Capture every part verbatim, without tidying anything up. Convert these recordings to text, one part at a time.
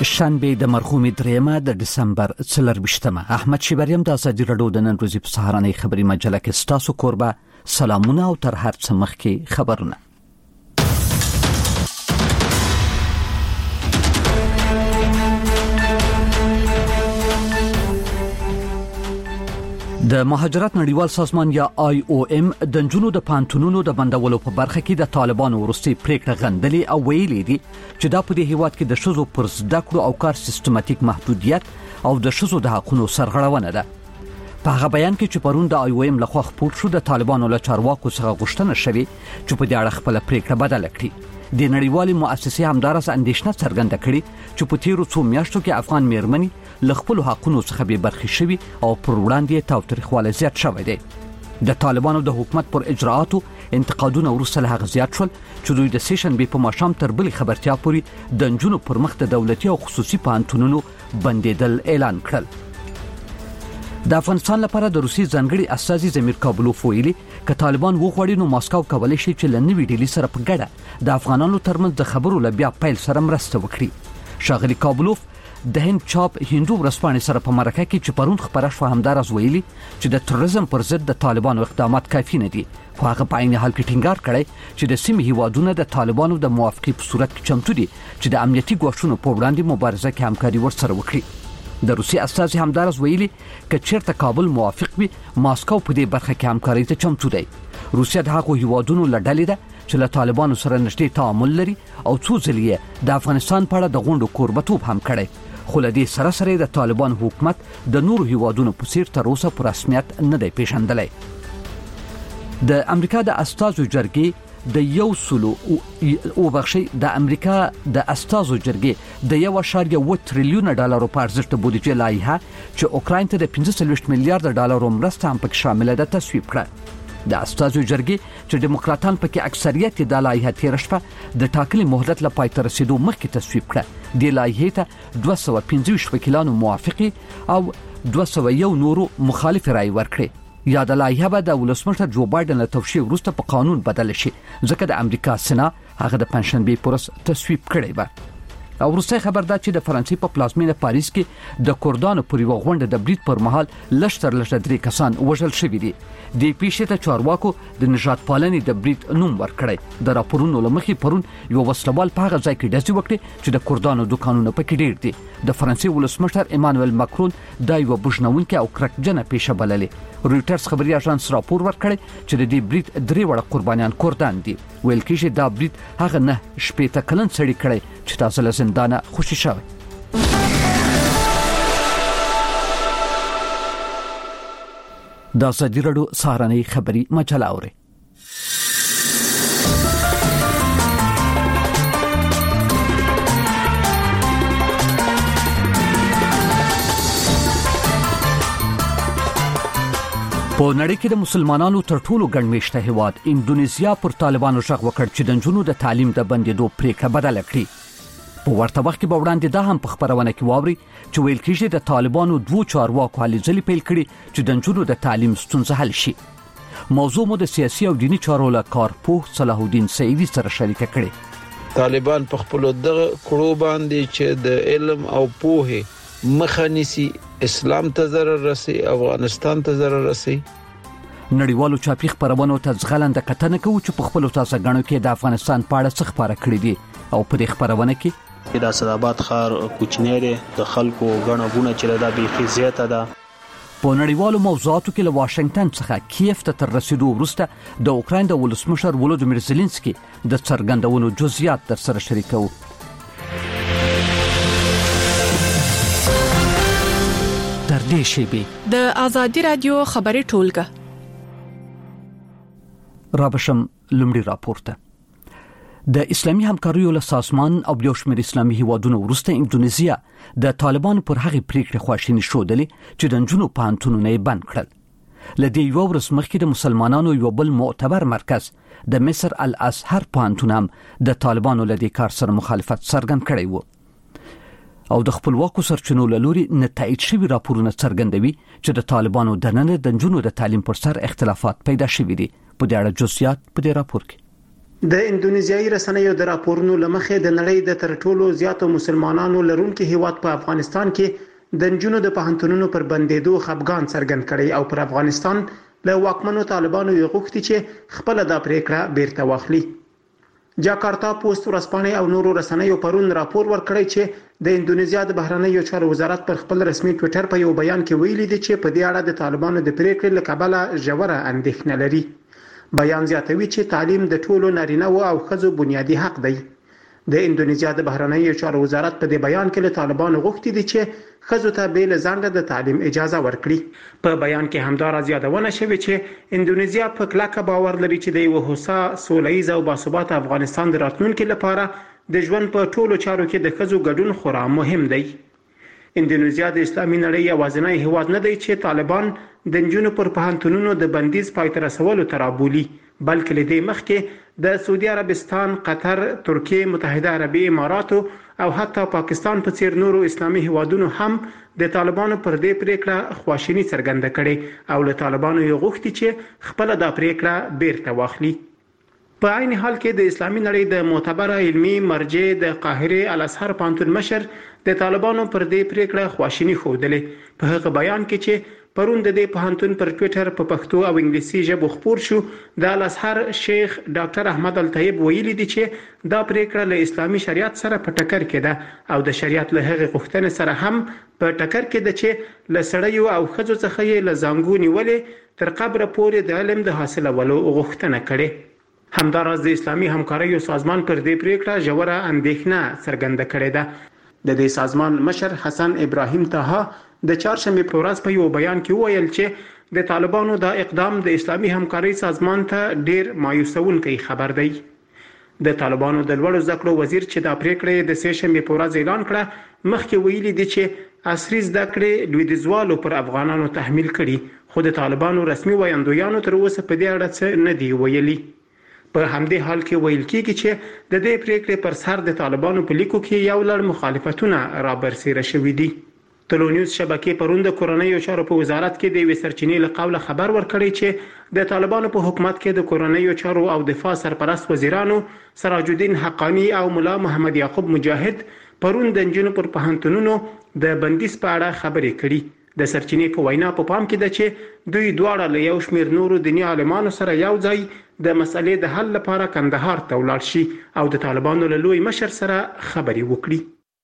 شنبه د مرحوم دریمه د دسمبر څلرویشتمه احمد شیبریم د ازادي رادیو د نن ورځې په سهارنۍ خبري مجله کې ستاسو کوربه سلامونه او تر هر څه مخکې خبرونه. د مهاجرت نړیوال سازمان یا آی او ام د جنونو د پانتونونو د بندولو په برخه کې د طالبانو وروستي پریکړه غندلې او ویلي دي چې دا په دې هیواد کې د شذو پر زده کړو او کار سیستماتیک محدودیت او د شذو د حقوقو سرغړونه ده. په هغه بیان کې چې پرون د آی او ام لخوا خپور شو د طالبانو له چارواکو څخه غوښتنه شوې چې په دې اړه خپل پریکړه بدل کړي. د نړیوالې مؤسسې همدارس اندېښنه څرګنده کړې چې په تیرو څو میاشتو کې افغان میرمنې له خپل حقوقو څخه به برخې شوي او پر وړاندې تاوتریخوالی زیات شوی دی. د طالبانو د حکومت پر اجراءاتو انتقادونه وروسته له هغه زیات شول چې دوی د سیشن به په ماښام تر بلې خبرتیا پورې د نجونو پر مخ د دولتي او خصوصي پوهنتونونو بندیدل اعلان کړل. د افغانستان لپاره د روسي ځانګړي استازي زمیر کابلوف ویلي چې طالبان وغواړي نو ماسکو کولی شي چې له نوې ډیلي سره په ګډه د افغانانو ترمنځ د خبرو له بیا پیل سره مرسته وکړي. ښاغلي کابلوف د هند چاپ هندو ورځپاڼې سره په مرکه کې چې پرون خبره شو همدارس ویلي چې د تروریزم پر ضد د طالبانو اقدامات کافي نه دي. خو هغه په عین حال کې ټینګار کړی چې د سیمې هیوادونو د طالبانو د موافقې په صورت کې چمتو دي چې د امنیتي ګواښونو په وړاندې مبارزه کې همکاري ورسره وکړي. د روسي استازي همدارس ویلي چې چیرته کابل موافق وي ماسکو په دې برخه کې همکاري ته چمتو دی. روسیا د هغو هیوادونو له ډلې ده چې له طالبانو سره نږدې تعامل لري او څو ځلې د افغانستان په اړه د غونډو کوربتوب هم کړی. خو له دې سره سره د طالبان حکومت د نورو هیوادونو په څیر تر اوسه پر رسمیت نه دی پیژندلی. د امریکا د استازو جرګې د یو سلو او بخشي د امریکا د استازو جرګې د یو اشاریه اووه تریلیونه ډالرو په ارزښت بودیجه لایحه چې اوکراین ته د پنځه څلوېښت میلیارډ ډالرو مرسته هم پکې شامله ده تصویب کړه. د استازو جرګې چې دیموکراتان پکې اکثریت د لایحه تیر شپه د ټاکلي مهلت لپاره تر رسیدو مخکې تصویب کړه. د لایحې ته دوه سوه پنځه ویشت وکیلانو موافقي او دوه سوه یو نورو مخالف رائے ورکړي. یا د لایحه به د ولسمشر جو بایدن له توشیح وروسته په قانون بدل شي ځکه د امریکا سنا هغه د پنځشنبه پورس تصویب کړی و. او وروسته خبر ده چې د فرانسې په پلازمینه پاریس کې د کردانو پر یو غونډه د برید پر مهال لشتر لشتر درې کسان وژل شوي دي. د پیښې ته چارواکو د نجات پالنې د برید نوم ورکړی. د راپورونو لمخې پرون یو وسلوال په هغه ځای کې ډزې وکړې چې د کردانو دوکانونه پکې ډیر دي. د فرانسې ولسمشر ایمانوئل ماکرون دا یو بوجنونکې او کرکجنه پیښه بللې. رويټرز خبري اژانس راپور ورکړی چې د دې برید درې وړه قربانیان کردان دي. ویل کېږي دا برید هغه نه شپېته کلن سړی کړی چې تاسو له زندانه خوشي شوی. د ازادي رادیو سهارنۍ خبري مجله اوري. په نړۍ کې د مسلمانانو تر ټولو ګڼمېشته هیواد انډونیزیا پر طالبانو شغ وکړ چې د نجونو د تعلیم د بندیدو پریکړه بدل کړي. په ورته وخت کې به وړاندې دا هم په خبرونه کې واوري چې ویل کېږي د طالبانو دوه چارواکو هلې ځلې پیل کړي چې د نجونو د تعلیم ستونزه حل شي. موضوع مو د سیاسي او دینی چارو له کارپوه صلاح الدین سعیدي سره شریکه کړې. طالبان په خپل دغه کړو باندې چې د علم او پوهه مخنیسي اسلام ته ضرر رسي افغانستان ته ضرر رسي. نړیوالو چاپی خبرونو ته ځغلند کتنه کوي چې په خپل تاسو غنو کې د افغانستان په اړه څه خبره کړې دي او په دې خبرونه کې د اسداباد ښار کوچنیره د خلکو غنغونه چې دا بيخي زیاته ده. په نړیوالو موضوعاتو کې له واشنگټن څخه کیف ته تر رسیدو وروسته د اوکراین د ولسمشر ولودیمیر زيلنسکي د څرګندونو جزئیات در سره شریکو. تر دې شیبې د ازادي رادیو خبري ټولګه رابشم لمړي راپورته. د اسلامي همکاریو له سازمان او یو شمېر اسلامي هیوادونو وروسته انډونیزیا د طالبانو پر هغه پریکړه خواشینی شودلې چې د نجونو پوهنتونونه یې بند کړل. لدې یو ورځ مخکې د مسلمانانو یو بل معتبر مرکز د مصر الازهر پوهنتون هم د طالبانو لدې کار سره مخالفت څرګند کړی و. او د خپلواکو سرچینو له لوري نتایج شوي راپورونه څرګندوي چې د طالبانو دننه د نجونو د تعلیم پر سر اختلافات پیدا شوي دي. په دې اړه جزئیات په دې راپور کې. د اندونیزیایي رسنیو د راپورونو لمخې د نړۍ د تر ټولو زیاتو مسلمانانو لرونکي هیواد په افغانستان کې د نجونو د پوهنتونونو پر بندېدو خفګان څرګند کړي او پر افغانستان له واکمنو طالبانو یې غوښتي چې خپل د پریکړه بیرته واخلي. جاکارتا پوسټ ورځپاڼې او نورو رسنیو پرون راپور ورکړی چې د اندونیزیا د بهرنیو چارو وزارت پر خپل رسمي ټوئیټر په یو بیان کې ویلي دي چې په دې اړه د طالبانو د پریکړې له کبله ژوره اندېښنه لري. بیان زیاتوي چې تعلیم د ټولو نارینه او ښځو بنیادی حق دی. د اندونیزیا د بهرنیو چارو وزارت په دې بیان کې له طالبانو غوښتي دي چې ښځو ته بېل ځنډه د تعلیم اجازه ورکړي. په بیان کې همدارس یادونه شوې چې اندونیزیا په کلکه باور لري چې د یو هوسا سولهییز او باثباته افغانستان د راتلونکي لپاره د ژوند په ټولو چارو کې د ښځو ګډون خورا مهم دی. اندونیزیا د اسلامي نړۍ یوازینی هیواد نه دی چې طالبان د نجونو پر پوهنتونونو د بندیز پای ته رسولو ته رابولي، بلکې له دې مخکې د سعودي عربستان، قطر، ترکیه، متحده عربي اماراتو او حتی پاکستان په څیر نورو اسلامي هیوادونو هم د طالبانو پر دې پریکړه خواشینی څرګنده کړي او له طالبانو یې غوښتي چې خپل د پریکړه بیرته واخلي. په عین حال کې د اسلامي نړۍ د معتبره علمي مرجع د قاهره الازهر پوهنتون مشر د طالبانو پر دې پریکړه خواشینی ښودلې. په هغه بیان کې چې پرون د دې پوهنتون پر ټوئیټر په پښتو او انګلیسي ژبه خپور شو، د الازهر شیخ ډاکټر احمد الطیب ویلي دي چې دا پریکړه له اسلامي شریعت سره په ټکر کې ده او د شریعت له هغې غوښتنې سره هم په ټکر کې ده چې له سړیو او ښځو څخه یې له زانګو نیولې تر قبره پورې د علم د حاصلولو غوښتنه کړې. همداراز د اسلامي همکاریو سازمان پر دې پریکړه ژوره اندېښنه څرګنده کړې ده. د دې سازمان مشر حسن ابراهیم طه د چهارشنبه په ورځ په یو بیان کې وویل چې د طالبانو دا اقدام د اسلامي همکاري سازمان ته ډیر مایوسونکی خبر دی. د طالبانو د لوړو زده کړو وزیر چې دا پریکړه د سه شنبه په ورځ اعلان کړه، مخکې ویلي دي چې عصري زده کړې لویدیځوالو پر افغانانو تحمیل کړي، خو د طالبانو رسمي وایندویانو تر اوسه په دې اړه څه نه دی ویلي. په همدې حال کې ویل کېږي چې د دې پریکړې پر سر د طالبانو په لیکو کې یو لړ مخالفتونه رابرسېره شوي دي. تلونیوز شبکې پرون د کورنیو چارو په وزارت کې د یوې سرچینې له قوله خبر ورکړی چې د طالبانو په حکومت کې د کورنیو چارو او دفاع سرپرست وزیرانو سراج الدین حقانی او مولا محمد یعقوب مجاهد پرون د نجونو پر پوهنتونونو د بندیز په اړه خبرې کړي. د سرچینې په وینا په پام کې ده چې دوی دواړه له یو شمېر نورو دیني عالمانو سره یو ځای د مسلې د حل لپاره کندهار ته ولاړ شي او د طالبانو له لوی مشر سره خبرې وکړي.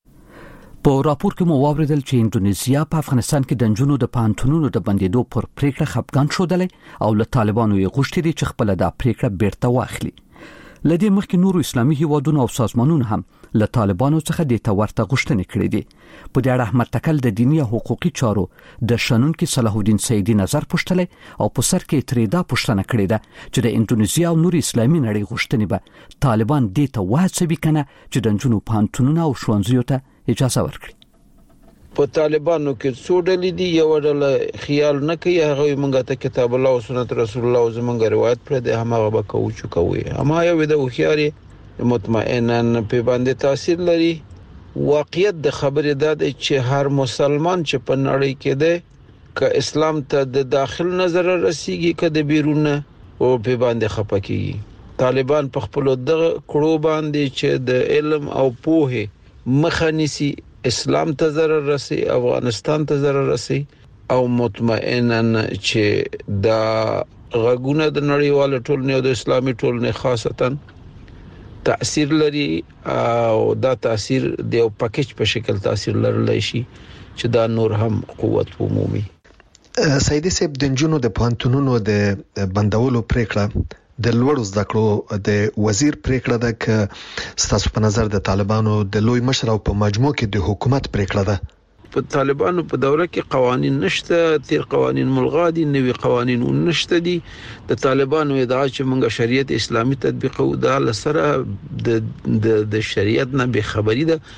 په راپور کې مو واوریدل چې اندونیزیا په افغانستان کې د نجونو د پوهنتونونو د بندېدو پر پریکړه خفګان ښودلی او له طالبانو یې غوښتي دي چې خپل د پریکړه بیرته واخلي. لدې مخکې نورو اسلامي هیوادونو او سازمانونو هم له طالبانو څخه د تورته غوښتنې کړې دي. په دې اړه احمد تکل د دینی او حقوقي چارو د شنونکو صلاح الدین سیدی نظر پوښتلی او په سر کې ترې دا پوښتنه کړې ده چې د اندونیزیا او نورو اسلامي نړۍ غوښتنې به طالبان دې ته وهڅوي کنه چې د نجونو پوهنتونونو او ښوونځیو ته اجازه ورکړي. په طالبانو کې څو ډلې دي، یو ډله خیال نه کوي، هغه موږ ته کتاب الله او سنت رسول الله او زمونږ روایت پر دې همغه به کوو چې کوي. اما یو د خوخياري مطمئنن په باندې تاثیر لري. واقعیت د خبرې ده چې هر مسلمان چې په نړۍ کې ده ک اسلام ته د داخل نظر رسیږي ک د بیرون او په باندې خپکیږي. طالبان په خپل دغه کړو باندې چې د علم او پوهه مخنیسي اسلام ته ضرر رسي، افغانستان ته ضرر رسي او مطمئنن چې دا غږونه د نړیوال ټولنې او د اسلامي ټولنې خاصتا تاثیر لري او دا تاثیر د یو پکیج په شکل تاثیر لرلی شي چې دا نور هم قوت ومومي. سیدی صاحب، د نجونو د پوهنتونونو د بندولو پریکړه د لوړو زده کړو د وزیر پریکړه ده که ستاسو په نظر د طالبانو د لوی مشر او په مجموع کې د حکومت پریکړه ده؟ په طالبانو په دوره کې قوانين نشته، تیر قوانين ملغا دي، نوي قوانين نشته دي. د طالبانو ادعا چې موږ شریعت اسلامي تطبیقو دا لسره د د شریعت نه به خبري ده.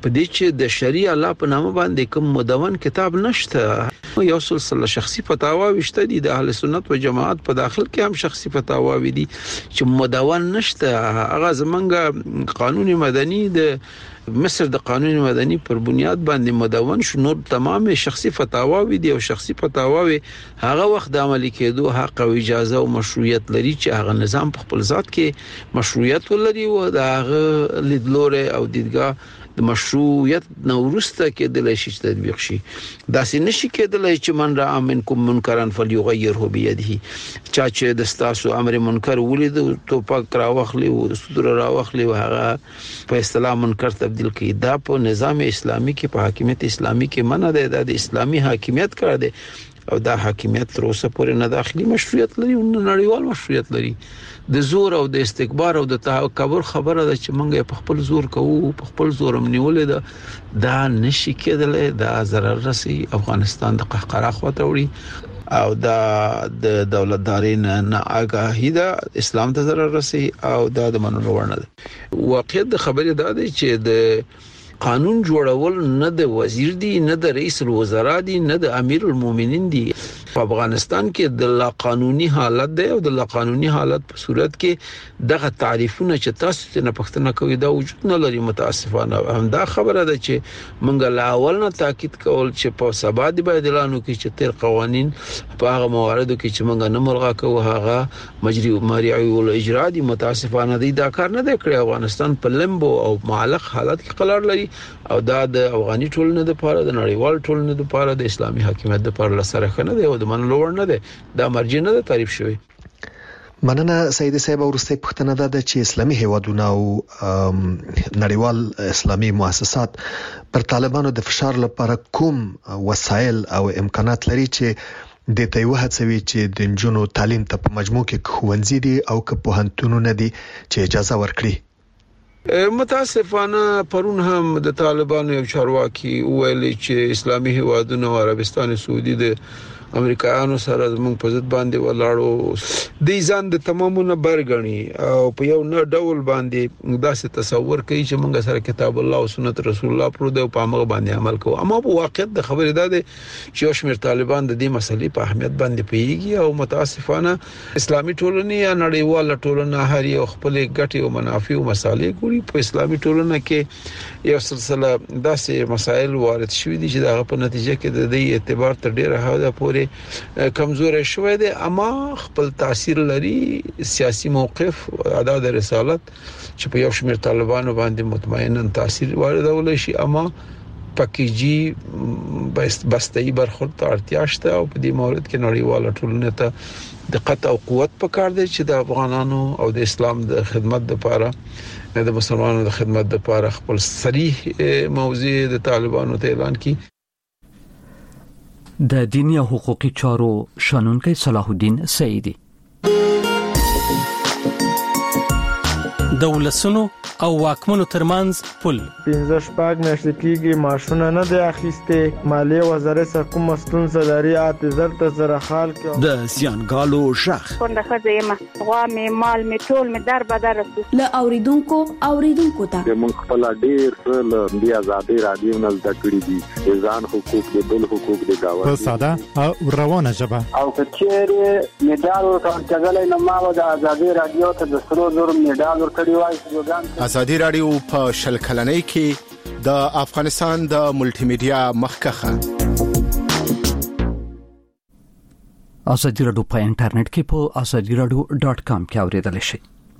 په دې چې د شریعه الله په نامه باندې کوم مدون کتاب نشته یو سلسله شخصي فتاوا وشته دي د اهل سنت و جماعت په داخل کې هم شخصي فتاوا وي دي چې مدون نشته هغه زمونږ قانون مدني د مصر د قانون مدني پر بنیاد باندې مدون شو نور تمامه شخصي فتاوا وي دي او شخصي فتاوا وي هغه وخت د عملي کېدو حق او اجازه او مشروعیت لري چې هغه نظام په خپل ذات کې مشروعیت ولري او د هغه لیدلوره او دیدګاه د مشروعیت نورسته کېدل شي چې تطبیق شي دا سې نشي کېدل چې من را منکم منکرن فلیغیره بيده چا چې د ستاسو امر منکر ولید توپک را واخلي او ستور را واخلي او هغه په اصطلاح منکر تبدیل کړي دا په نظام اسلامي کې په حاکمیت اسلامي کې منع ده د اسلامي حاکمیت کړه ده او دا حاکمیت تر اوسه پورې نه داخلي مشروعیت لري او نړیوال مشروعیت لري د زور او د استکبار او د تکبر خبره ده چې مونږ په خپل زور کوو په خپل زور منولې ده دا نشي کېدل دا ضرر رسي افغانستان د قهقرا خواته وړي او دا د دولتدارین نه آگاهی ده اسلام ته ضرر رسي او دا د منلو وړ نه ده واقعیت د خبره ده چې د قانون جوړول نه د وزیر دی نه د رئیس الوزرا دی نه د امیر المؤمنین دی په افغانستان کې د لا قانوني حالت دی او د لا قانوني حالت په صورت کې دغه تعریفونه چې تاسو نه پښتنه کوي دا وجود نه لري متاسفانه هم دا خبره ده چې مونږ لا اول نه تاکید کول چې په سبا دی باید اعلان وکړي چې تیر قوانين په هغه مواردو کې چې مونږ نه ملغا کوو هغه مجري مریعي او اجرا دي متاسفانه دی دا کار نه دی کړی افغانستان په لمبو او معلق حالت کې قرار لري او دا د افغاني ټولنې لپاره د نړیوال ټولنې لپاره د اسلامي حاکمیت لپاره لسره خنه دی او د منلو وړ نه دی دا مرجع نه ده تعریف شوی مننه سید صاحب ورسته پښتنه ده چې اسلامي هیوادونه او نړیوال اسلامي مؤسسات پر طالبانو د فشار لپاره کوم وسایل او امکانات لري چې د ته وهڅوي چې د جنونو تعلیم ته په مجموع کې خوندې دي او که په هنتونو نه دي چې اجازه ورکړي متاسفانه پرون هم د طالبانو یو چارواکي ویلي چې اسلامي هیوادونو او عربستان سعودي د امریکایانو سره زموږ په ضد باندې ولاړو د ځان د تمامونه برګنی او په یو نه ډول باندې داسې تصور کوي چې موږ سره کتاب الله او سنت رسول الله پر د په هغه باندې عمل کوو اما په واقعیت د خبرې ده چې یو شمېر طالبان د دې مسلې په اهمیت باندې پیږي او متاسفانه اسلامي ټولنه یا نړیواله ټولنه هر یو خپل ګټي او منافع او مصالح ګوري په اسلامي ټولنه کې یو سلسله داسې مسایل وارد شوي دي چې دغه په نتیجه کې د دې اعتبار تر ډیره حده پورې کمزور شوی دی اما خپل تاثیر لري سیاسي موقف ادا د رسالت چې په یو شمېر طالبانو باندې مطمئنا تاثیر واردول شي اما پکیجی بسته‌ای برخورد ته اړتیا شته او په دې مورد کې نړیواله ټولنه ته دقت او قوت پکار دی چې د افغانانو او د اسلام د خدمت لپاره د مسلمانانو د خدمت لپاره خپل صریح موضوع د طالبانو ته اعلان کړي د دینی او حقوقي چارو شانونکی صلاح الدین سعیدی دولسونو او واکمنو ترمنځ پل پنځه شپږ میاشتې کېږي معاشونه نه دی اخیسته مالیه وزارت کوم ستونزه لري اعتذار ته زره خال کې د سیانګالو شخ څنګه خزه ما غوا می مال می ټول می در بدر له اوریدونکو اوریدونکو ته موږ خپل ډیر له بیا آزادي رادیو نه زده کړی دي ځان حقوق د بل حقوق د گاوه په ساده او روانه ژبه او کچېره میډال ورکړل نو ما د آزادي رادیو ته د سرو زر میډال ورکړی وای آزادی رادیو په شل کلنۍ کې د افغانستان د ملټي میډیا مخکخه آزادی رادیو په انټرنیټ کې په آزادی رادیو ډاټ کام کې اوریدل شي.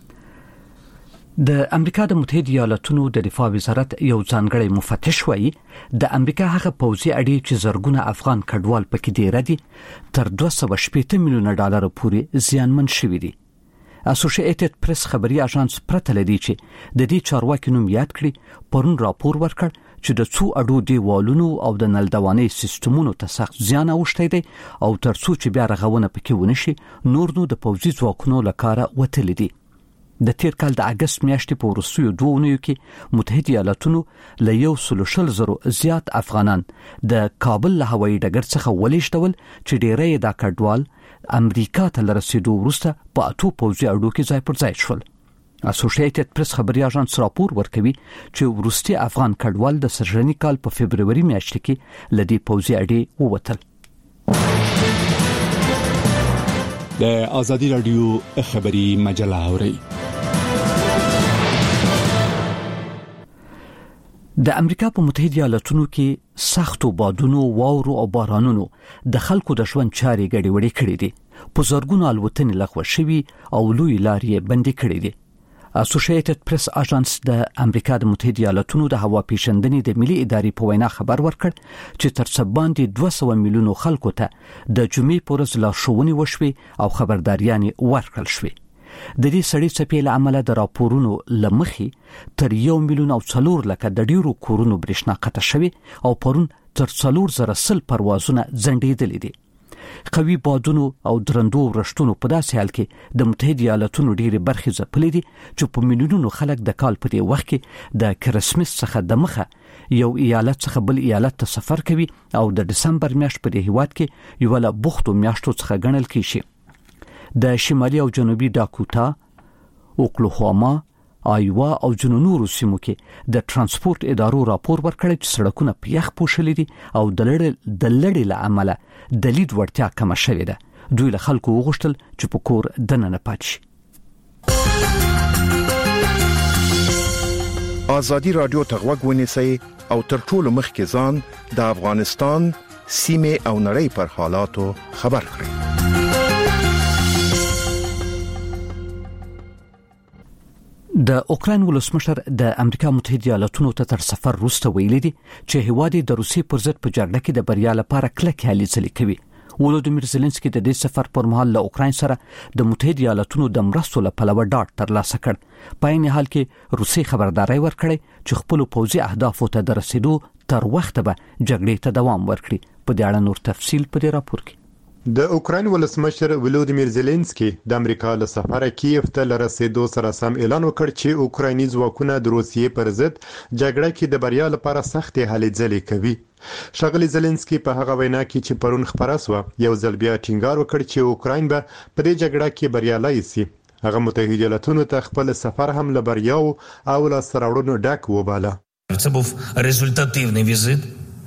د امریکا د متحده ایالاتونو د دفاع وزارت یو ځانګړی مفتش وایي د امریکا هغه پوځي اډې چې زرګونه افغان کډوال پکې دی ردي تر دوه سوه شپږ میلیونه ډالر پورې زیانمن شوي دي. اسوسییټډ پریس خبري اژانس پرته لدی چې د دې چارواکي نوم یاد کړي پرون راپور ورکړ چې د څو اډو دیوالونو او د نلدواني سیستمونو ته سخت زیان اوښتی دی او ترڅو چې بیا رغونه پکې ونشي نور نو د پوځي ځواکونو لکاره وتل دي. د تیر کال د اگست میاشتې په وروستیو دوه اونیو کې متحده ایالاتونو له یو سل شل زرو زیات افغانان د کابل له هوایي ډګر څخه ولېږدول چې ډېری دا کډوال امریکا ته لرسېدو وروسته په اتو پوځي اډو کې ځای پر ځای شول. اسوسییټډ پریس خبري اژانس راپور ورکوي چې وروستي افغان کډوال د سرجنی کال په فبرवरी میاشت کې لدی پوزي اډي ووتل. د ازادي رادیو خبري مجله اوري. د امریکا په متحده ایالاتونو کې سختو بادونو، واورو او بارانونو د خلکو د ژوند چارې ګډوډې کړې دي. په زرګونو الوتنې لغوه شوي او لوی لارې بندي کړې دي. اسوسییټډ پریس اژانس د امریکا د متحده ایالاتونو د هوا پیژندنې د ملي ادارې په وینا خبر ورکړ چې تر څو باندې دوه سوه میلیونو خلکو ته د جمعې پر ورځ لارښوونې وشوي او خبرداریانې ورکړل شوې. د دې سړي څپې له امله د راپورونو لمخي تر یو میلیون او څلور لکه د ډیرو کورونو برېښنا قطع شوي او پرون تر څلور زره سل پروازونه ځنډېدلي دي. قوي بادونو او درندو ورشتونو په داسې حال کې د متحده ایالاتونو ډېرې برخې ځپلې دي چې په میلیونونو خلک د کال په دې وخت کې د کرسمس څخه د مخه یو ایالت څخه بل ایالت ته سفر کوي او د دسمبر میاشت په دې هیواد کې یو له بوختو میاشتو څخه ګڼل کیږي. د شمالي او جنوبي داکوتا، اوکلاهوما، آیوا او جنوب نورو سیمو کې د ترانسپورت ادارو راپور ورکړی چې سړکونه په یخ پوښلي دي او د لړ د لړې له امله د لید وړتیا کمه شوې ده. دوی له خلکو وغوښتل چې په کور دننه پاتې شي. ازادي رادیو ته غوږ ونیسئ او تر ټولو مخکې ځان د افغانستان سیمه او نړۍ پر حالاتو خبر کړئ. د اوکراین ولسمشر د امریکا متحده ایالاتونو ته تر سفر وروسته ویلي دي چې هیواد د روسیې پر ضد په جګړه کې د بریا لپاره کلک هلې ځلې کوي. ولودیمیر زيلنسکي د دې سفر پر مهال له اوکراین سره د متحده ایالاتونو د مرستو لپاره ډاډ ترلاسه کړ. په عین حال کې روسي خبرداري ورکړې چې خپل پوځي اهدافو ته د رسیدو تر وخته به جګړې ته دوام ورکړي. په دې اړه نور تفصيل په دې راپور کې. د اوکراین ولسمشر ولودیمیر زيلنسکي د امریکا له سفر کیف ته لرسېدو سره سم اعلان وکړ چې اوکرایني ځواکونه د روسیې پر ضد جګړه کې د بریا لپاره سختې هلې ځلې کوي. ښاغلي زيلنسکي په هغه وینا کې چې پرون خبره سوه یو ځل بیا ټینګار وکړ چې اوکراین به په دې جګړه کې بریالي شي. هغه متحده ایالاتونو ته خپل سفر هم له بریاو او له سرورونو ډک وباله. Це був результативний візит.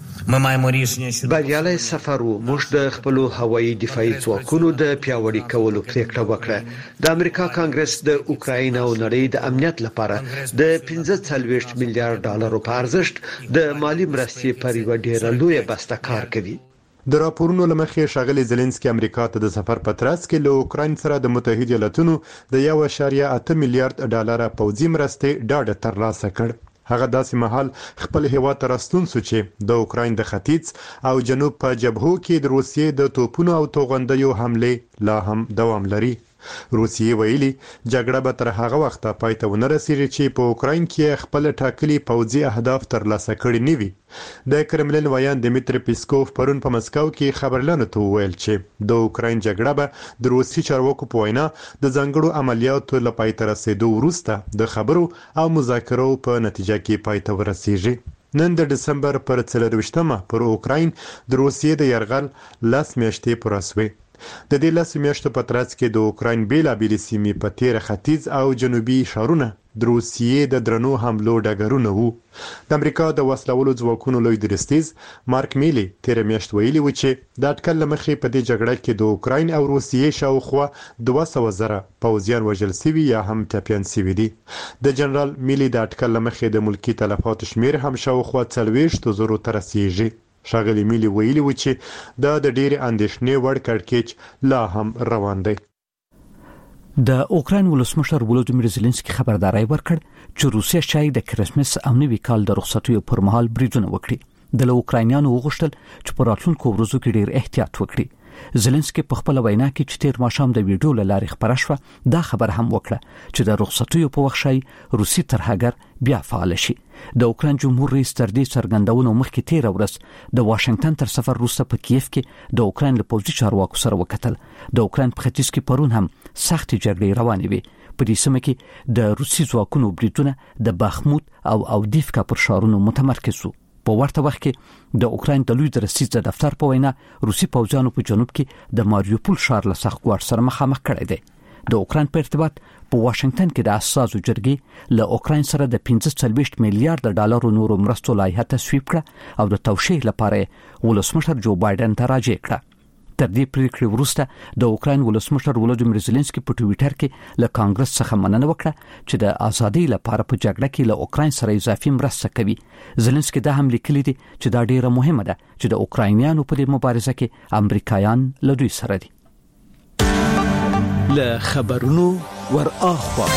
بریالي سفر وو. موږ د خپل هوایي دفاعي ځواکونو د پیاوړي کولو پریکړه وکړه. د امریکا کانګرس د اوکراین او نړۍ د امنیت لپاره د پنځه څلوېښت میلیارډ ډالرو په ارزښت د مالی مرستې پر یو ډېر لوی بسته کار کوي. د راپورونو لمخې ښاغلي زيلنسکي امریکا ته د سفر په ترڅ کې له اوکراین سره د متحده ایالاتونو د یو اعشاریه اته میلیارډ ډالر پوځي مرستې ډاډ ترلاسه کړ. هغه داسې مهال خپل هیواد ته راستون سو چې د اوکراین د ختیځ او جنوب په جبهو کې د روسیې د توپونو او توغندیو حمله لا هم دوام لري. روسیې ویلي جګړه به تر هغه وخته پای ته ونه رسیږي چې په اوکراین کې خپل ټاکلي پوځي اهداف ترلاسه کړي نه وي. د کرملین ویان دمیتری پیسکوف پرون په مسکو کې خبرلانو ته وویل چې د اوکراین جګړه به د روسي چارواکو په وینا د ځانګړو عملیاتو له پای ته رسیدو وروسته د خبرو او مذاکرو په نتیجه کې پای ته ورسیږي. نن د دسمبر پر څلرویشتمه پر اوکراین د روسیې د یرغل لاس میاشتې پوره شوې. د دې لاس میاشتو په ترڅ کې د اوکراین بیلابېلې سیمې په تیر ختیځ او جنوبي ښارونه د روسیې د درنو حملو ډګرونه وو. د امریکا د وسلوالو ځواکونو لوی درستیز مارک میلی تیر میاشت ویلي و چې د اټکل لمخې په دې جګړه کې د اوکراین او روسیې شاوخوا دوه سوه زره پوځیان وژل شوي یا هم ټپیان شوي دي. د جنرال میلی د اټکل لمخې د ملکی تلفاتو شمیر هم شاوخوا څلوېښت زرو ته رسیږي. ښاغلي میلی ویلي و چې دا د ډېرې اندېښنې وړ کړکېچ لا هم روان دی. د اوکراین ولسمشر ولودیمیر زيلنسکي خبرداري ورکړ چې روسیا شاید د کرسمس او نوي کال د رخصتیو پر مهال بریدونه وکړي. د اوکراینیانو وغوښتل چې په راتلونکو ورځو کې ډېر احتیاط وکړي. زيلنسکي په خپل وینا کې چې تیر ماښام د ویډیو لارې خبره شوه دا خبر هم وکړه چې د رخصتیو په وخت شي روسي ترهګر بیا فعال شي. د اوکراین جمهور رئیس تر دې څرګندونو مخکې تیر ورځ د واشنگټن تر سفر وروسته په کیف کې د اوکراین له پوځي چارواکو سره وکتل. د اوکراین په ختیځ کې پرون هم سخت جګړې روانې وي. په دې سیمه کې د روسي ځواکونو بریدونه د باخموت او اودیفکا پر ښارونو متمرکز وو. په ورته وخت کې د اوکراین د لوی درستیز د دفتر په وینا روسي پوځیانو په جنوب کې د ماریوپول ښار له سخت ګواښ سره مخامخ کړی دی. د اوکران په ارتباط په واشنگټن کې د اساسو جرګې له اوکران سره د پنځه څلوېښت میلیارډ ډالرو نورو مرستو لایحه تصویب کړه او د توشیح لپاره ولسمشر جو بایدن ته راجع کړه. تر دې پریکړې وروسته د اوکران ولسمشر ولودیمیر زيلنسکي په ټوئیټر کې له کانګرس څخه مننه وکړه چې د ازادۍ لپاره په جګړه کې له اوکران سره اضافي مرسته کوي. زيلنسکي دا هم لیکلي دي چې دا ډیره مهمه ده چې د اوکراینیانو په دې مبارزه کې امریکایان له دوی سره دي. له خبرونو ور اخوا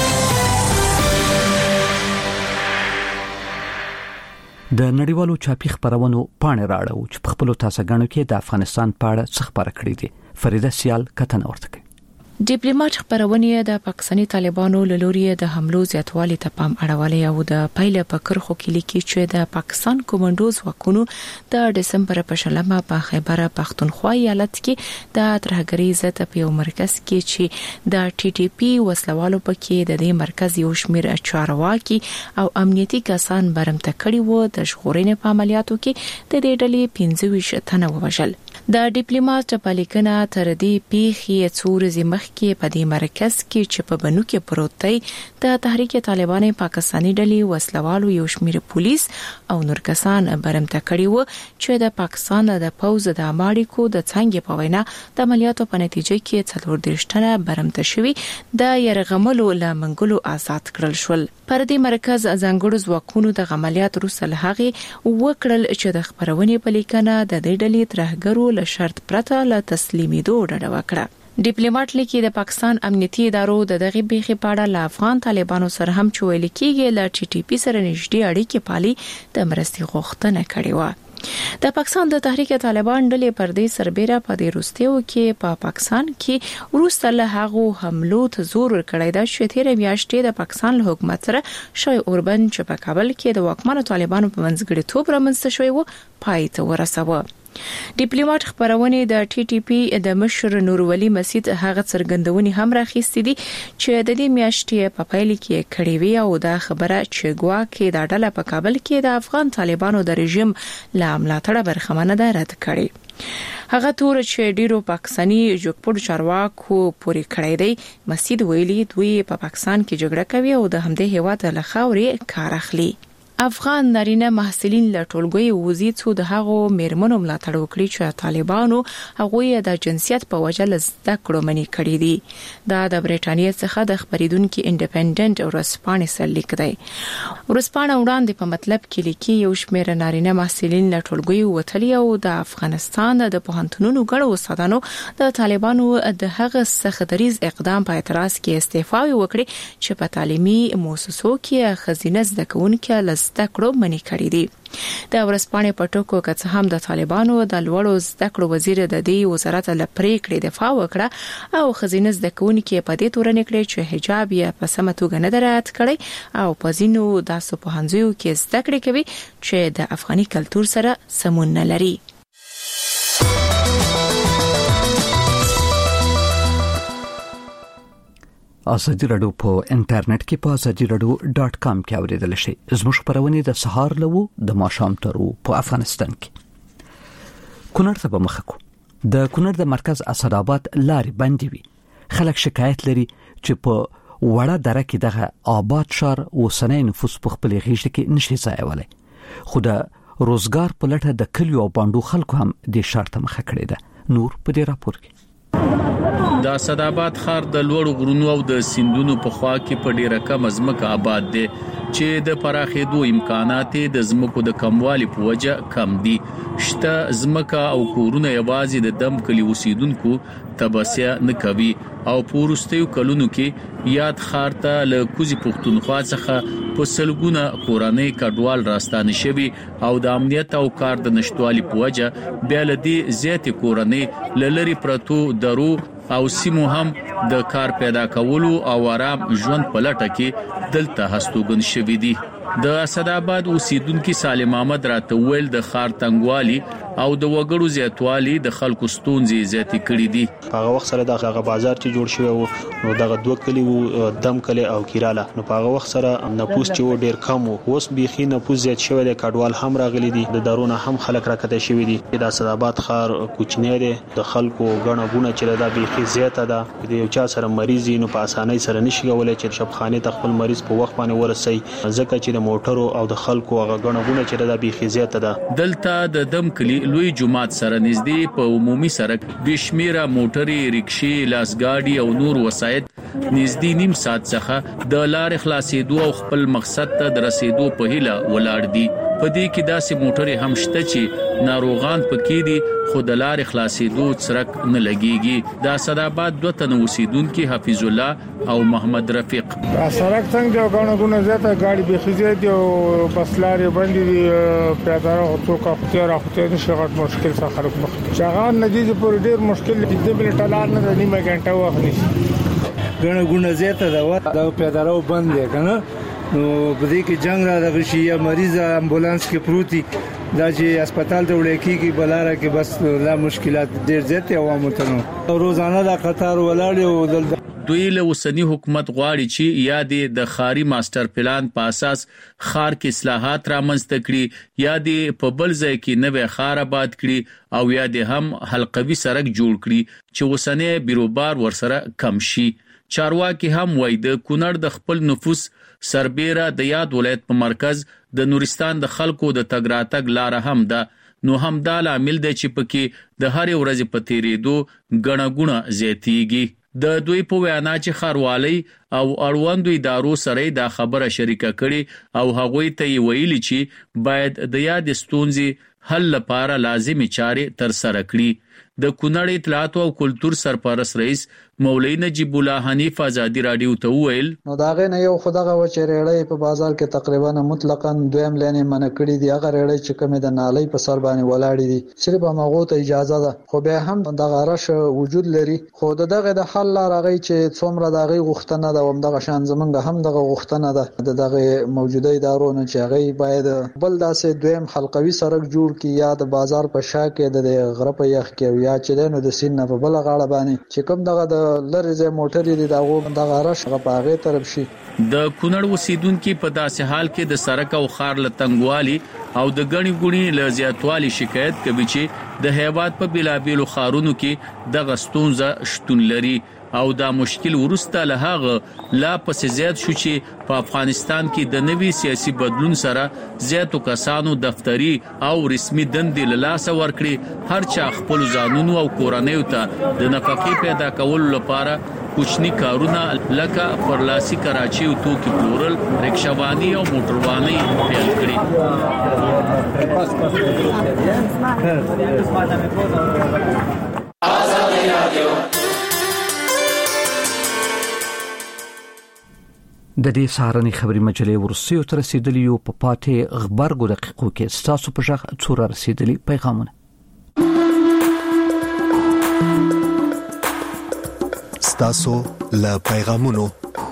د نړیوالو چاپی خبرونو پاڼې راړو چې په خپل تاسو غاڼو کې د افغانستان په اړه څه خبره کړې دي. فریده سیال کتنه ورته کوي. ډیپلوماټ خبرونه د پاکستاني طالبانو له لوري د حملو زیاتوالي ته پام اړولې او د پایله په کرخو کې لیکي چې د پاکستان کومندوز وکونو د دسمبر په شلمه په خیبر پختونخوا ایالت کې د ترهګری ضد په یو مرکز کې چې د ټي ټي پی وسلوالو پکې د دې مرکز یو شمیر چارواکي او امنیتي کسان برمته کړي وو. د ژغورنې په عملیاتو کې د دې ډلې پنځه ویشت تنه ووژل. د ډیپلوماټ په لیکنه تر دې پیښې څور زمخ کې په دې مرکز کې چې په بنو کې پروت دی د تحریک طالبان پاکستاني ډلې وسلوالو یو شمیر پولیس او نور کسان برمته کړي وو چې د پاکستان د پوز د امریکو د څنګه په وینا د عملیاتو په نتیجه کې څلور درشتنه برمته شوي د يرغملو لامنګلو آزاد کړل شول. پر دې مرکز ځانګړو ځواکونو د عملیات وروسته له هغه وکړل چې د خبرونې په لیکنه د دې ډلې ترهګرو له شرط پرته له تسلیمېدو ډډه وکړه. ډیپلوماټ لیکي د پاکستان امنیتي ادارو د دغه بیخي پاړه له افغان طالبانو سره هم چویل کېږي ل ټي ټي پی سره نږدې اړیکې پالي د مرستي غوښتنه کړې و. د پاکستان د تحریک طالبان ډلې پر دې سربېره په دې روستیو کې په پا پاکستان کې وروسته له هغه حملو ته زور ورکړی دا چې تیر میاشتې د پاکستان له حکومت سره شای اوربن چې په کابل کې د واکمنو طالبانو په منځګړي توپ رامنځته شوی و پای ته ورسوه. ډیپلوماټ خبرونه د ټي ټي پی د مشر نور ولی مسجد هغه څرګندونې هم راخېستې دي چې د دې میاشتې په پایله کې کړي وی او دا خبره چې ګواکې د ډله په کابل کې د افغان طالبانو د رژیم له ملاتړ برخمنه ده رد کړي. هغه تور چې ډیرو پاکستاني جوګپور چارواکو پوری کړی دی مسجد ویلي دوی په پاکستان کې جګړه کوي او د همدې هیواد له خاورې کار اخلي. افغان نارینه محصلین له ټولګي وزي څو د هغو میرمنو ملاتړ وکړي چې طالبانو هغه د جنسیت په وجه لزده کړو منی کړی دي. دا د برېټانیا څخه د خبرېدونکو انډیپندنت او رسپانې سره لیک دی. ورسپانه وړاندې په مطلب کې لیکي یو شمېر نارینه محصلین له ټولګي وتلی او د افغانستان د پوهنتونونو ګڼو استادانو د طالبانو د هغه سختریز اقدام په اعتراض کې استعفا وکړي چې په تعلیمي مؤسسو کې خزینه زده کوونکو لز زده کړو منی کړی دي. د ورسپانې په ټکو کې هم د طالبانو د لوړو زده کړو وزیر د دې وزارت له پریکړې دفاع وکړه او خزینه زده کوونکو په دې تورن کړی چې حجاب یې په سمه توګه نه درات کړی او په ځینو داسو په هنځیو کې زده کړې کوي چې د افغاني کلچر سره سمون نه لري. ازادي رادیو په انټرنیټ کې په ازادي رادیو ډاټ کام کې اوریدل شي. زموږ خبرونه د سهار لوو د ماښام ترو په افغانستان کې. کونړ ته مخه کو. د کونړ د مرکز اسداباد لارې بندې وي. خلک شکایت لري چې په وړه دره کې دغه آباد شهر اوسنۍ نفوس په خپل غیږ کې نشي ځایولای. خو د روزګار په لټه د کلیو او باندو خلکو هم د شهر ته مخه کړی ده. نور په دې راپور کې د اسداباد ښار د لوړو غرونو او د سیندونو په خوا کې په ډیره کم ځمکه آباد دي چې د پراخېدو امکانات د ځمکو د کموالي په وجه کم دي. شته ځمکه او کورونه یوازې د دم کلی اوسیدونکو تبصره نه کوي او پورستیو کلونو کې یاد ښار ته له کوزي پښتونخوا څخه په سلګونه کورانه کډوال راستانه شوي او د امنیت او کار د نشټوالي په وجه بیا لدی زیات کورانه لری پرتو درو او سیمو هم د کار پیدا کولو او آرام ژوند په لټه کې دلته هستوګن شوي دي. د اسداباد اوسیدونکو سالم احمد راته ویل د خار تنګوالي او د وګړو زیاتوالي د خلکو ستونزې زیاتې کړې دي. هغه وخت سره دغه بازار چې جوړ شوی وو نو دغه دوه کلی وو دم کلی او کیراله نو په هغه وخت سره نفوس چې ډیر کم وو اوس بيخي نفوس زیات شوی دی کډوال هم راغلي دي د دارونه هم خلک راکته شوی دي د اسداباد خار کوچنی دی د خلکو غڼه غونه چې دا بيخي زیاته ده د یو چا سره مریض نو په اسانۍ سره نشي کولای چې شپخانه ته خپل مریض په وخت باندې ورسي ځکه چې د موټرو او د خلکو هغه غڼه غونه چې دا بيخي زیاته ده. دلته د دم کلی لوی جماعت سره نږدې په عمومي سړک بشمیره موټرې ریکشې لاسګاډي او نور وسایط نږدې نیم ساعت څخه د لارې خلاصېدو او خپل مقصد ته د رسیدو په هیله ولاړ دي. په دې کې داسې موټرې هم شته چې ناروغان پکې دي خو د لارې خلاصېدو څرک نه لګيږي. د اسداباد دوه تن اوسیدونکو حفیظ الله او محمد رفیق سړک څنګه غاڼه غونه زیاته ګاډي به خزي دي او بس لارې باندې دي پیادار او څوک اختیار اختیار شغل مشکل سره خلک مخ شغال نتیجه پر ډیر مشکل دي د بل ټلار نه نیمه غنټه وخت نشي غاڼه غونه زیاته دا د پیادارو بند دي کنه نو په دې کې جنگ را دغه شي یا مریض امبولانس کې پروتي دا چې هسپتال ته وړي کیږي بلاره کې بس لا مشکلات ډیر زیات عوامو ته نو روزانه دا قطار ولاړ او دلته دوی له وسنی حکومت غواړي چې یا د خاري ماستر پلان په اساس خار کې اصلاحات رامنځته کړي یا د په بل ځای کې نوې خار آباد کړي او یا د هم حلقوي سړک جوړ کړي چې وسنی بیروبار ورسره کم شي. چارواکي هم وایي د کونړ د خپل نفوس سربېره د یاد ولایت په مرکز د نورستان د خلکو د تګ راتګ لار هم ده نو هم دا عامل دی چې پکې د هر ورځې په تیریدو غڼه غونه زیاتیږي. د دوی په وینا چې خاروالي او اړوندو ادارو سره دا خبره شریکه کړي او هغوی ته ویلي چې باید د یاد ستونزې حل لپاره لازمي چارې تر سره کړي. د کونړ اطلاعات او کلچر سرپرست رئیس مولوی نجیب الله حنیف ازادي رادیو ته ویل نو دا غي نه یو خدغه و چې ریړې په بازار کې تقریبا مطلقاً دویم لینې منع کړي دي هغه ریړې چې کومه د نالۍ په سر باندې ولاړې دي صرف هغه ته اجازه ده خو به هم د غرش وجود لري خو دغه د حل راغی چې څومره دغه غوښتنه ده هم دغه شان زمونږ هم دغه غوښتنه ده دغه موجوده ادارو نه چې هغه باید بل داسې دویم حلقوي سړک جوړ کړي یا د بازار په شا کې د غره په یخ کې یا چې نو د سین په بل غاړه باندې چې کوم دغه د لریزه موټرې دي داغه دغه رش په هغه طرف شي. د کونړ وسیدونکو په داسې حال کې د سړک او خار لتنګوالي او د غنی ګونی ل زیاتوالي شکایت کوي چې د هیواد په بلابیلو خارونو کې د غستونزه شتون لري او دا مشکل ورسته له هغه لا پس زیات شو چې په افغانستان کې د نوي سیاسي بدلون سره زیاتو کسانو دفتری او رسمي دندې له لاس ورکړي هر چا خپل ځانونو او کورنۍ ته د نفقې پیدا کولو لپاره کوچنی کارونه لکه پرلاسي کراچي او توکي پلورل رکشاوانی او موټروانی پیل کړي. د دې سهارني خبري مجلې ورسیو تر رسیدلی یو په پاتې خبرګو دقیقو کې ستاسو په ژغ څوره رسیدلی پیغامونه ستاسو له پیغامونو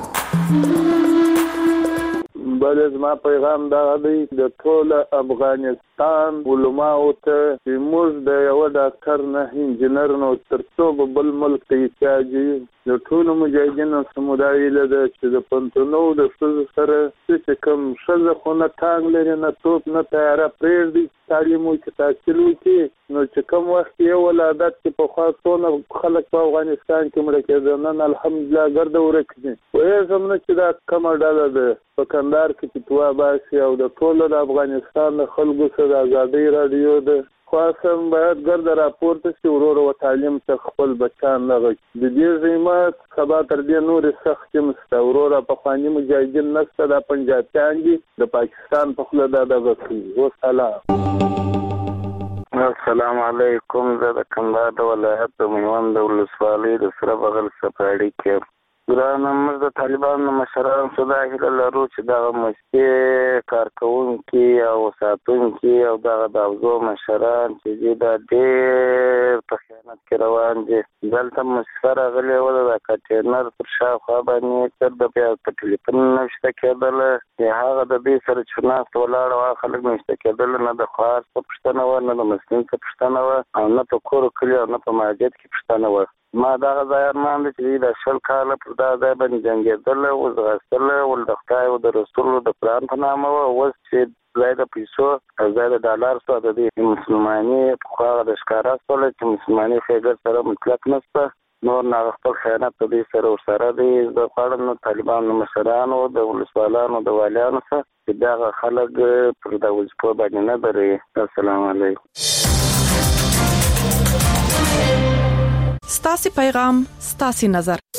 بل زما پیغام دا دی د ټول افغانستان علماء ته چې موږ د یو ډاکټر نه انجنیر نو ترڅو بل ملک ته احتیاجي د ټول مجاهدینو سمودای له چې د پنځونو د څه سره چې کوم شل خونه تانګ لري نه توپ نه تیار پرېږ دي تعلیم او تحصیل وکړي نو چې کوم وخت یو ولادت چې په خاصونه خلک په افغانستان کې مړ کېدل نن الحمدلله ګرځ ورکړي وې زموږ چې دا کومه ډله ده په کندهار کې فتوا باسي او د ټول د افغانستان خلکو سره ازادي رادیو ده خاصم باید ګرد راپورته شي ورور او تعلیم ته خپل بچان لغوي د دې زمات سبا تر دې نور سخت مستورور په خواني مجاهدین نسته د پنجابیان دي د پاکستان په خله د غوښتي او سلام السلام علیکم زه د کندهار ولایت د میوند ولسوالۍ د سره بغل سپاړي کې ګران موږ د طالبانو مشران صدا هله لرو چې دا مستی کارکونکي او ساتونکي او دا د اوزو مشران چې دا ډېر په خیانت کې روان دي. دلته مسفر غلې ولا د کټینر پر شاوخوا باندې تر د بیا په ټلیفون نشته کېدل چې هغه د دې سره چناست ولاړ او خلک نشته کېدل نه د خاص په پښتنه و نه د مسلمان په پښتنه و او نه په کور کلی او نه په مسجد کې پښتنه و. ما دا ځای ارمان دي چې د شل کال پر دا ځای باندې جنگیدل او زغستل او د خدای او د رسول د قرآن په نامه او وس چې ځای د پیسو ځای د ډالر سره د دې مسلمانۍ په خوا د ښکارا سره چې مسلمانۍ خېګر سره مطلق نشته نور نه خپل خیانت د دې سره ورسره دي. د خاړن طالبانو مشرانو د ولسوالانو د والیانو سره چې دا خلک پر د وځپو باندې نه دري. السلام علیکم. ستاسي پیغام ستاسي نظر